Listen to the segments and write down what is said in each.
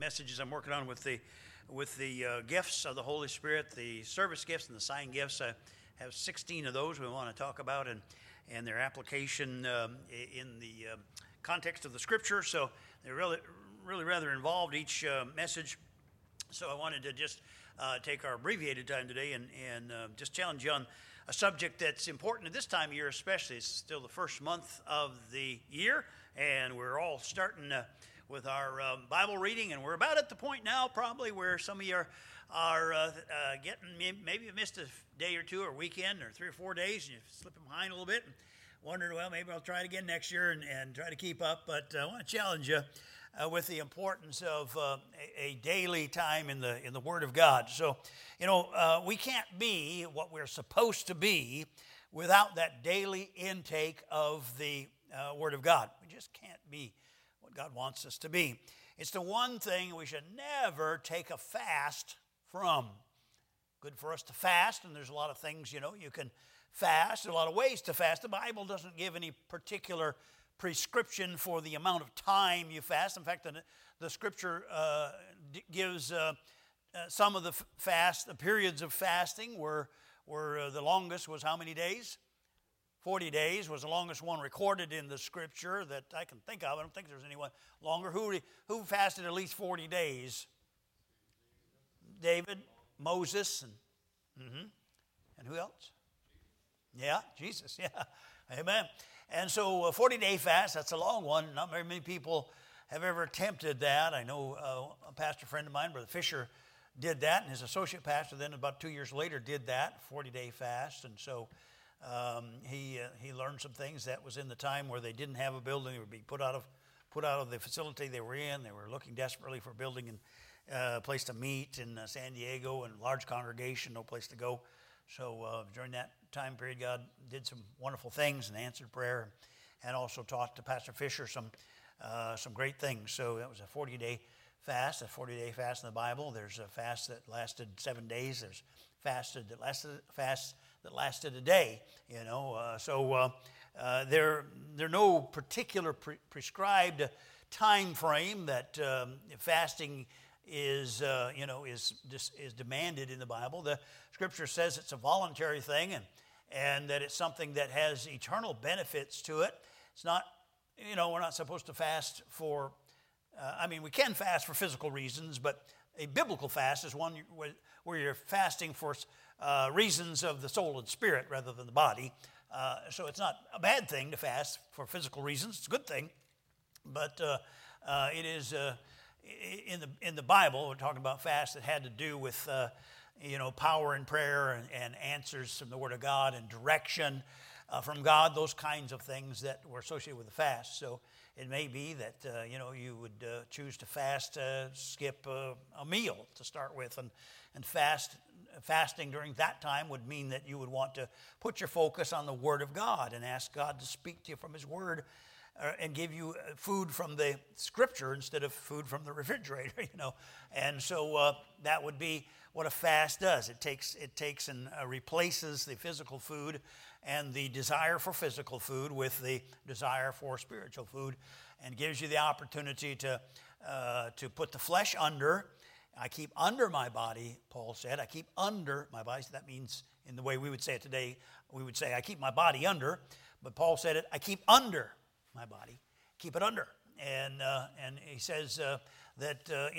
messages I'm working on with the gifts of the Holy Spirit, the service gifts and the sign gifts. I have 16 of those we want to talk about and their application in the context of the Scripture. So they're really rather involved, each message. So I wanted to just take our abbreviated time today and just challenge you on a subject that's important at this time of year especially. It's still the first month of the year, and we're all starting with our Bible reading, and we're about at the point now probably where some of you are getting, maybe you missed a day or two or weekend or 3 or 4 days, and you're slipping behind a little bit and wondering, well, maybe I'll try it again next year and try to keep up. But I want to challenge you with the importance of a daily time in the Word of God. So, we can't be what we're supposed to be without that daily intake of the Word of God. We just can't be what God wants us to be. It's the one thing we should never take a fast from. Good for us to fast, and there's a lot of things, you can fast. There's a lot of ways to fast. The Bible doesn't give any particular prescription for the amount of time you fast. In fact, the Scripture gives some of the periods of fasting were the longest was how many days? 40 days was the longest one recorded in the Scripture that I can think of. I don't think there's anyone longer. Who fasted at least 40 days? David, Moses, and who else? Yeah, Jesus, yeah. Amen. And so a 40-day fast, that's a long one. Not very many people have ever attempted that. I know a pastor friend of mine, Brother Fisher, did that, and his associate pastor then about 2 years later did that, 40-day fast. And so he learned some things. That was in the time where they didn't have a building. They would be put out of the facility they were in. They were looking desperately for a building and a place to meet in San Diego, and large congregation, no place to go. So during that time period, God did some wonderful things and answered prayer, and also taught to Pastor Fisher some great things. So that was a 40-day fast. A 40-day fast in the Bible. There's a fast that lasted 7 days. There's fast that lasted a day. So there no particular prescribed time frame that fasting is demanded in the Bible. The Scripture says it's a voluntary thing, and that it's something that has eternal benefits to it. It's not, we're not supposed to fast for, we can fast for physical reasons, but a biblical fast is one where you're fasting for reasons of the soul and spirit rather than the body. So it's not a bad thing to fast for physical reasons. It's a good thing, but it is in the Bible. We're talking about fast that had to do with power and prayer and answers from the Word of God and direction from God, those kinds of things that were associated with the fast. So it may be that you would choose to skip a meal to start with, and fasting during that time would mean that you would want to put your focus on the Word of God and ask God to speak to you from His Word, and give you food from the Scripture instead of food from the refrigerator, And so that would be what a fast does. It takes and replaces the physical food and the desire for physical food with the desire for spiritual food, and gives you the opportunity to put the flesh under. I keep under my body, Paul said. I keep under my body. So that means, in the way we would say it today, we would say I keep my body under. But Paul said it, I keep under my body, keep it under, and he says that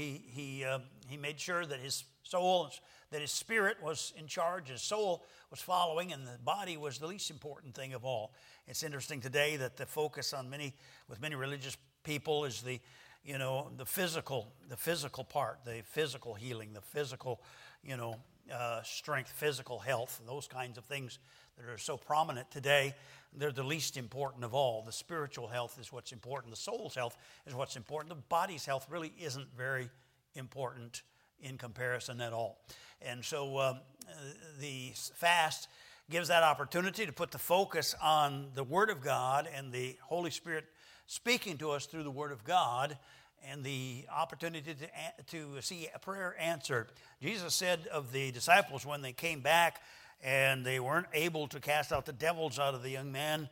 he made sure that his soul, that his spirit was in charge, his soul was following, and the body was the least important thing of all. It's interesting today that the focus on many religious people is the physical part, the physical healing, the physical strength, physical health, those kinds of things that are so prominent today. They're the least important of all. The spiritual health is what's important. The soul's health is what's important. The body's health really isn't very important in comparison at all. And so the fast gives that opportunity to put the focus on the Word of God and the Holy Spirit speaking to us through the Word of God, and the opportunity to see a prayer answered. Jesus said of the disciples when they came back and they weren't able to cast out the devils out of the young man,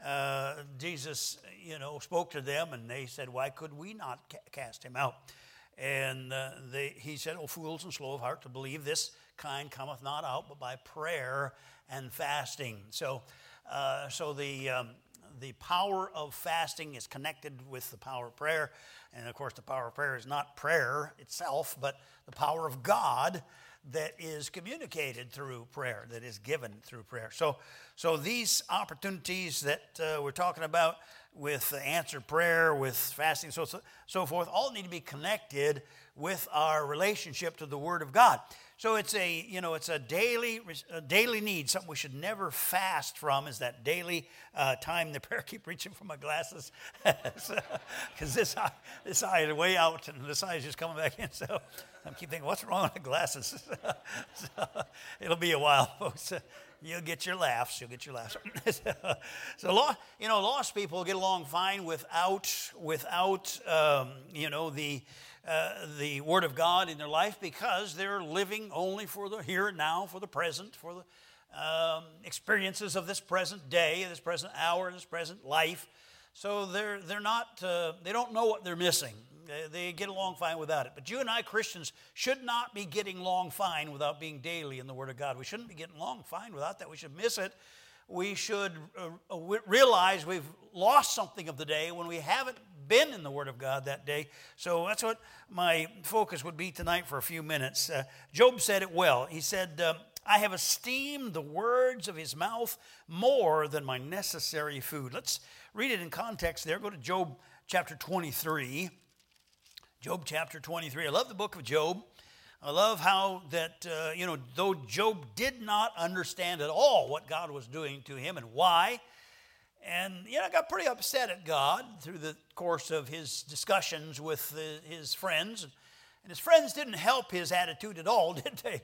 Jesus, spoke to them, and they said, why could we not cast him out? And he said, "O fools and slow of heart to believe, this kind cometh not out but by prayer and fasting." So the power of fasting is connected with the power of prayer. And of course, the power of prayer is not prayer itself, but the power of God that is communicated through prayer, that is given through prayer. So these opportunities that we're talking about with answered prayer, with fasting, so forth, all need to be connected with our relationship to the Word of God. So it's a daily need. Something we should never fast from is that daily time. The prayer, keep reaching for my glasses because this eye is way out and this eye is just coming back in. So I keep thinking, what's wrong with the glasses? So it'll be a while, folks. You'll get your laughs. So lost people get along fine without the Word of God in their life, because they're living only for the here and now, for the present, for the experiences of this present day, this present hour, this present life. So they're not. They don't know what they're missing. They get along fine without it. But you and I, Christians, should not be getting along fine without being daily in the Word of God. We shouldn't be getting along fine without that. We should miss it. We should realize we've lost something of the day when we haven't been in the Word of God that day. So that's what my focus would be tonight for a few minutes. Job said it well. He said, "I have esteemed the words of his mouth more than my necessary food." Let's read it in context there. Go to Job chapter 23. Job chapter 23. I love the book of Job. I love how that, though Job did not understand at all what God was doing to him and why, and, got pretty upset at God through the course of his discussions with his friends. And his friends didn't help his attitude at all, did they?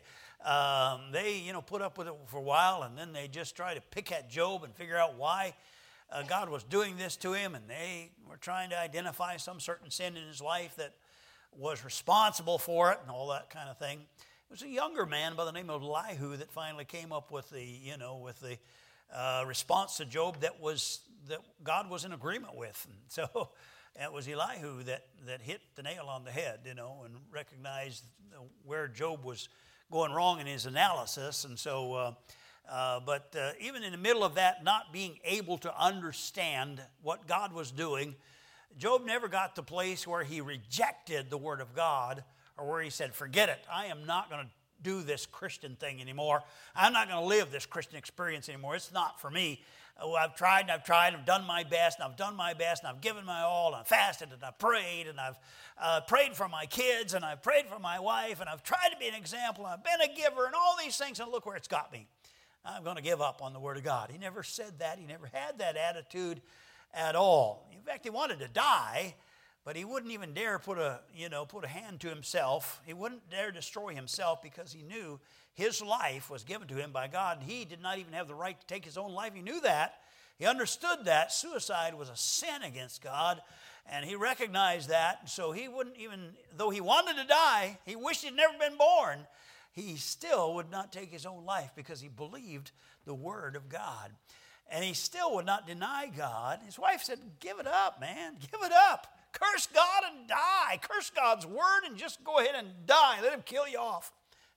They, put up with it for a while, and then they just tried to pick at Job and figure out why God was doing this to him. And they were trying to identify some certain sin in his life that was responsible for it and all that kind of thing. It was a younger man by the name of Elihu that finally came up with the response to Job that God was in agreement with. And so it was Elihu that hit the nail on the head, and recognized where Job was going wrong in his analysis. And so, but even in the middle of that, not being able to understand what God was doing, Job never got to the place where he rejected the Word of God, or where he said, "Forget it, I am not going to do this Christian thing anymore. I'm not going to live this Christian experience anymore. It's not for me. I've tried, I've done my best, and I've given my all, and I've fasted, and I've prayed, and I've prayed for my kids, and I've prayed for my wife, and I've tried to be an example, and I've been a giver, and all these things, and look where it's got me. I'm going to give up on the Word of God." He never said that. He never had that attitude at all. In fact, he wanted to die, but he wouldn't even dare put a hand to himself. He wouldn't dare destroy himself, because he knew his life was given to him by God. He did not even have the right to take his own life. He knew that. He understood that suicide was a sin against God, and he recognized that. So he wouldn't even, though he wanted to die, he wished he'd never been born, he still would not take his own life, because he believed the Word of God. And he still would not deny God. His wife said, "Give it up, man. Give it up. Curse God and die. Curse God's Word and just go ahead and die. Let him kill you off."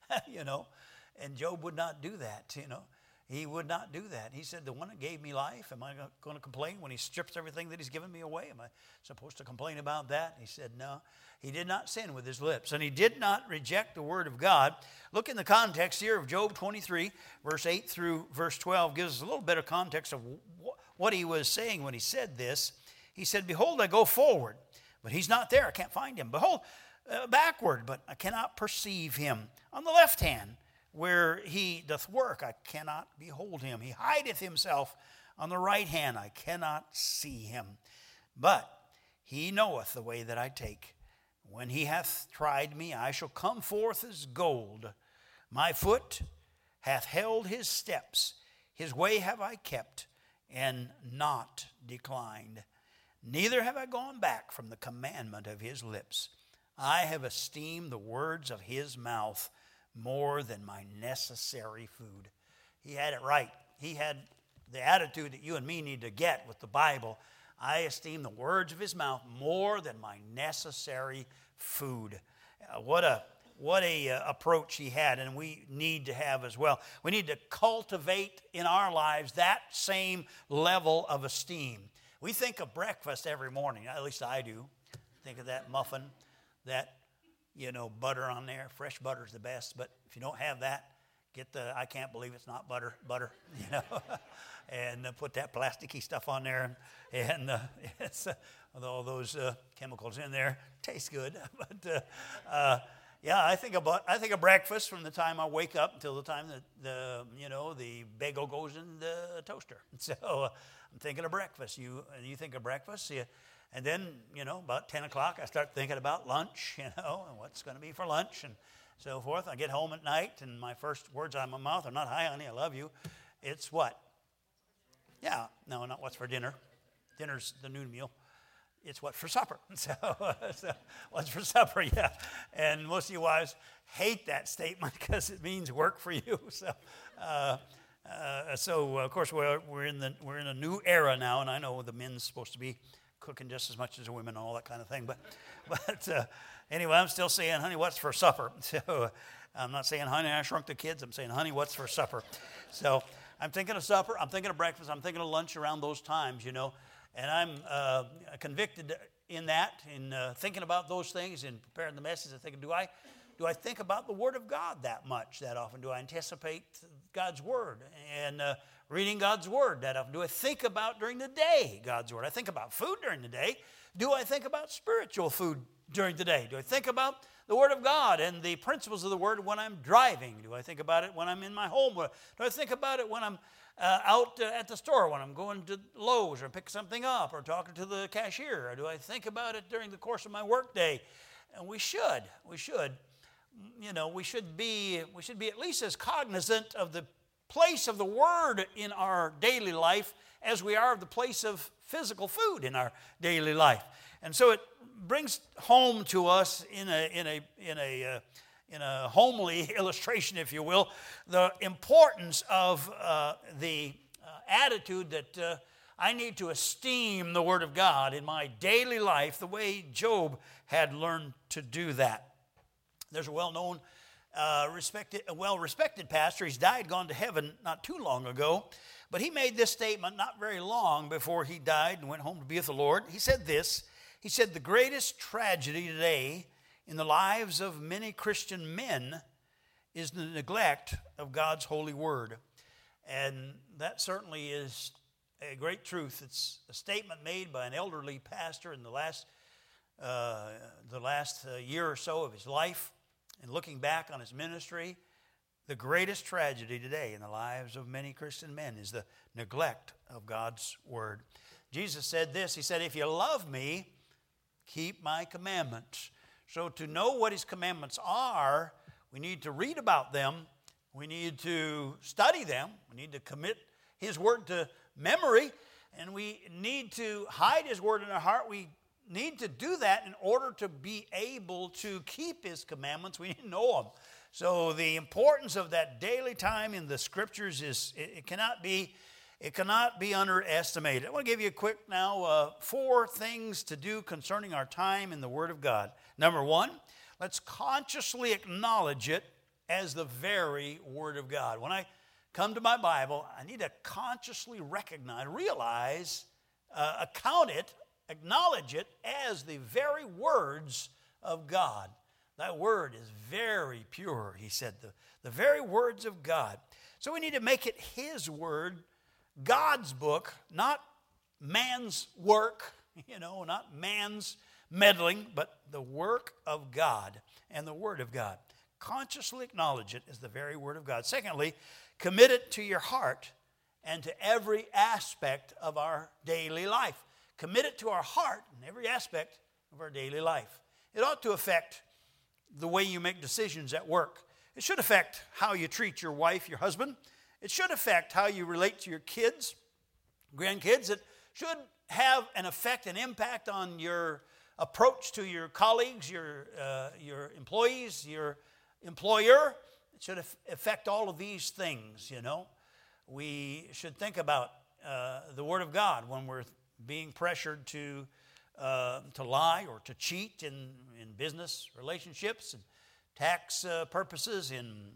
And Job would not do that, He would not do that. He said, "The one that gave me life, am I going to complain when he strips everything that he's given me away? Am I supposed to complain about that?" He said, no. He did not sin with his lips, and he did not reject the Word of God. Look in the context here of Job 23, verse 8 through verse 12, gives us a little bit of context of what he was saying when he said this. He said, "Behold, I go forward, but he's not there. I can't find him. Behold, backward, but I cannot perceive him. On the left hand, where he doth work, I cannot behold him. He hideth himself on the right hand. I cannot see him. But he knoweth the way that I take. When he hath tried me, I shall come forth as gold. My foot hath held his steps. His way have I kept, and not declined. Neither have I gone back from the commandment of his lips. I have esteemed the words of his mouth more than my necessary food." He had it right. He had the attitude that you and me need to get with the Bible. I esteem the words of his mouth more than my necessary food. What a approach he had, and we need to have as well. We need to cultivate in our lives that same level of esteem. We think of breakfast every morning, at least I do. Think of that muffin, that, butter on there. Fresh butter is the best, but if you don't have that, get the, I can't believe it's not butter, and put that plasticky stuff on there, and it's with all those chemicals in there. Tastes good, but yeah, I think of breakfast from the time I wake up until the time that the bagel goes in the toaster. So I'm thinking of breakfast. You think of breakfast, and then about 10 o'clock I start thinking about lunch, and what's going to be for lunch and so forth. I get home at night, and my first words out of my mouth are not, "Hi, honey, I love you." It's what? Yeah, no, not what's for dinner. Dinner's the noon meal. It's what for supper. So what's for supper, yeah. And most of you wives hate that statement because it means work for you. So of course we're in a new era now, and I know the men's supposed to be cooking just as much as the women and all that kind of thing. But anyway, I'm still saying, "Honey, what's for supper?" So I'm not saying, "Honey, I shrunk the kids." I'm saying, "Honey, what's for supper?" So I'm thinking of supper. I'm thinking of breakfast. I'm thinking of lunch around those times, And I'm convicted in that, in thinking about those things and preparing the message. I'm thinking, do I think about the Word of God that often? Do I anticipate God's Word and reading God's Word that often? Do I think about during the day God's Word? I think about food during the day. Do I think about spiritual food during the day? Do I think about the Word of God and the principles of the Word when I'm driving? Do I think about it when I'm in my home? Do I think about it when I'm out at the store, when I'm going to Lowe's or pick something up or talking to the cashier? Or do I think about it during the course of my work day? And we should be at least as cognizant of the place of the Word in our daily life as we are of the place of physical food in our daily life. And so it brings home to us in a homely illustration, if you will, the importance of the attitude that I need to esteem the Word of God in my daily life the way Job had learned to do that. There's a well-known, well-respected pastor. He's died, gone to heaven not too long ago, but he made this statement not very long before he died and went home to be with the Lord. He said this. He said, "The greatest tragedy today in the lives of many Christian men is the neglect of God's holy Word." And that certainly is a great truth. It's a statement made by an elderly pastor in the last year or so of his life. And looking back on his ministry, the greatest tragedy today in the lives of many Christian men is the neglect of God's Word. Jesus said this. He said, "If you love me, keep my commandments." So to know what His commandments are, we need to read about them. We need to study them. We need to commit His Word to memory. And we need to hide His Word in our heart. We need to do that in order to be able to keep His commandments. We need to know them. So the importance of that daily time in the Scriptures it cannot be underestimated. I want to give you a quick now 4 things to do concerning our time in the Word of God. Number 1, let's consciously acknowledge it as the very Word of God. When I come to my Bible, I need to consciously realize, account it, acknowledge it as the very words of God. That Word is very pure, he said, the very words of God. So we need to make it His Word, God's book, not man's work, not man's meddling, but the work of God and the Word of God. Consciously acknowledge it as the very Word of God. Secondly, commit it to your heart and to every aspect of our daily life. Commit it to our heart and every aspect of our daily life. It ought to affect the way you make decisions at work. It should affect how you treat your wife, your husband. It should affect how you relate to your kids, grandkids. It should have an effect, an impact on your approach to your colleagues, your employees, your employer. It should affect all of these things, We should think about the Word of God when we're being pressured to to lie or to cheat in business relationships and tax purposes,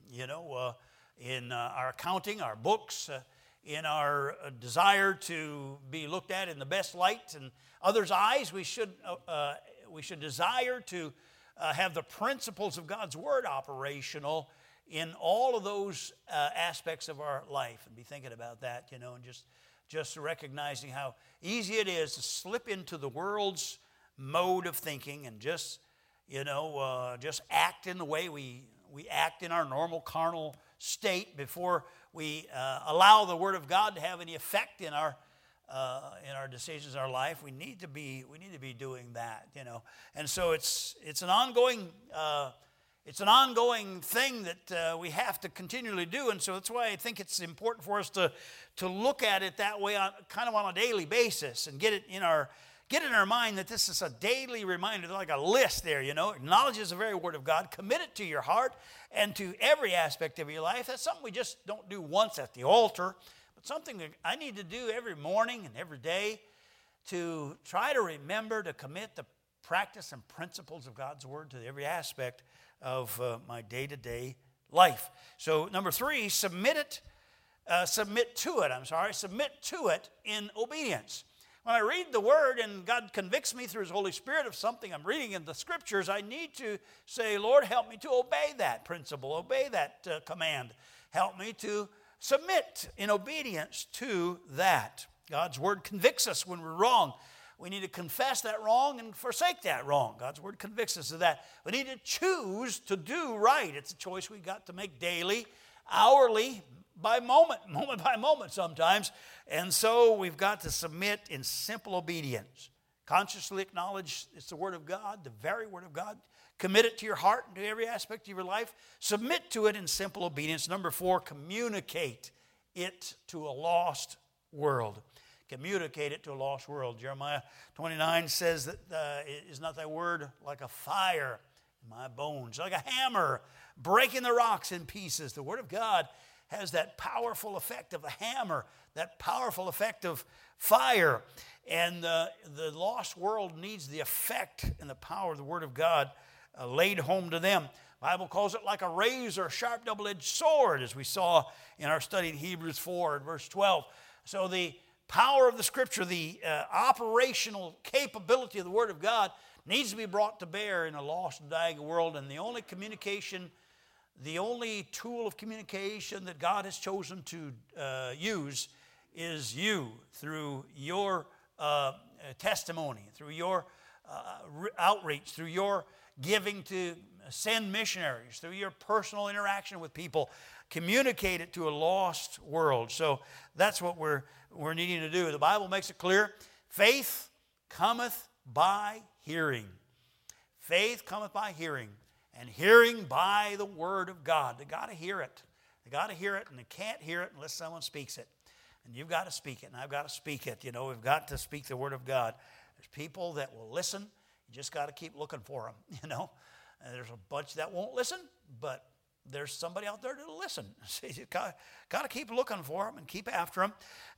in our accounting, our books, in our desire to be looked at in the best light in others' eyes. We should desire to have the principles of God's Word operational in all of those aspects of our life, and be thinking about that, and just recognizing how easy it is to slip into the world's mode of thinking and just act in the way we act in our normal carnal state before we allow the Word of God to have any effect in our decisions in our life. We need to be doing that, and so it's an ongoing thing that we have to continually do, and so that's why I think it's important for us to look at it that way, kind of on a daily basis, and get it in our mind that this is a daily reminder, like a list there, acknowledges the very Word of God, commit it to your heart and to every aspect of your life. That's something we just don't do once at the altar, but something that I need to do every morning and every day to try to remember to commit the practice and principles of God's Word to every aspect of my day-to-day life. So number 3, submit to it in obedience. When I read the Word and God convicts me through His Holy Spirit of something I'm reading in the Scriptures, I need to say, Lord, help me to obey that principle, obey that command. Help me to submit in obedience to that. God's Word convicts us when we're wrong. We need to confess that wrong and forsake that wrong. God's Word convicts us of that. We need to choose to do right. It's a choice we've got to make daily, hourly, by moment by moment sometimes. And so we've got to submit in simple obedience. Consciously acknowledge it's the Word of God, the very Word of God. Commit it to your heart and to every aspect of your life. Submit to it in simple obedience. Number 4, communicate it to a lost world. Communicate it to a lost world. Jeremiah 29 says that is not thy word like a fire in my bones, like a hammer breaking the rocks in pieces. The Word of God has that powerful effect of a hammer, that powerful effect of fire. And the lost world needs the effect and the power of the Word of God laid home to them. The Bible calls it like a razor, sharp double-edged sword, as we saw in our study in Hebrews 4 and verse 12. So the power of the Scripture, the operational capability of the Word of God needs to be brought to bear in a lost and dying world. And the only tool of communication that God has chosen to use is you, through your testimony, through your outreach, through your giving to send missionaries, through your personal interaction with people. Communicate it to a lost world. So that's what we're needing to do. The Bible makes it clear. Faith cometh by hearing. Faith cometh by hearing. And hearing by the Word of God. They got to hear it. They got to hear it, and they can't hear it unless someone speaks it. And you've got to speak it, and I've got to speak it. We've got to speak the Word of God. There's people that will listen. You just got to keep looking for them, And there's a bunch that won't listen, but there's somebody out there that'll listen. So you got to keep looking for them and keep after them.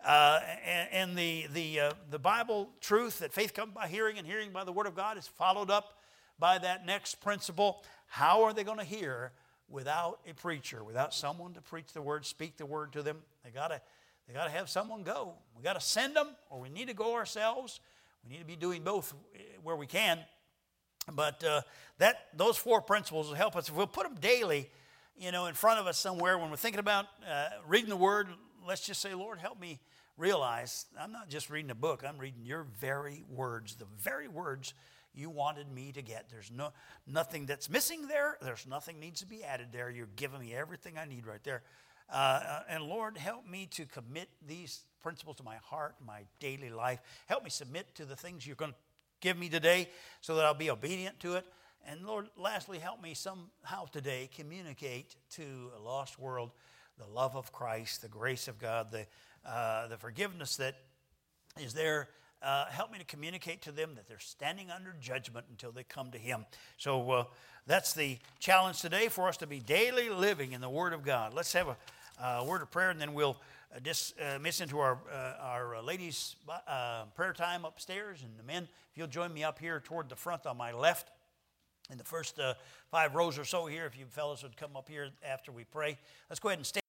And the Bible truth that faith comes by hearing and hearing by the Word of God is followed up by that next principle. How are they going to hear without a preacher, without someone to preach the Word, speak the Word to them? They got to have someone go. We got to send them, or we need to go ourselves. We need to be doing both where we can. But those 4 principles will help us. If we'll put them daily, in front of us somewhere when we're thinking about reading the Word, let's just say, Lord, help me realize I'm not just reading a book. I'm reading your very words, the very words you wanted me to get. There's nothing that's missing there. There's nothing needs to be added there. You're giving me everything I need right there. And Lord, help me to commit these principles to my heart, my daily life. Help me submit to the things you're going to give me today so that I'll be obedient to it. And Lord, lastly, help me somehow today communicate to a lost world the love of Christ, the grace of God, the forgiveness that is there. Help me to communicate to them that they're standing under judgment until they come to Him. So that's the challenge today, for us to be daily living in the Word of God. Let's have a word of prayer, and then we'll dismiss into our ladies' prayer time upstairs. And the men, if you'll join me up here toward the front on my left, in the first 5 rows or so here, if you fellas would come up here after we pray. Let's go ahead and stand.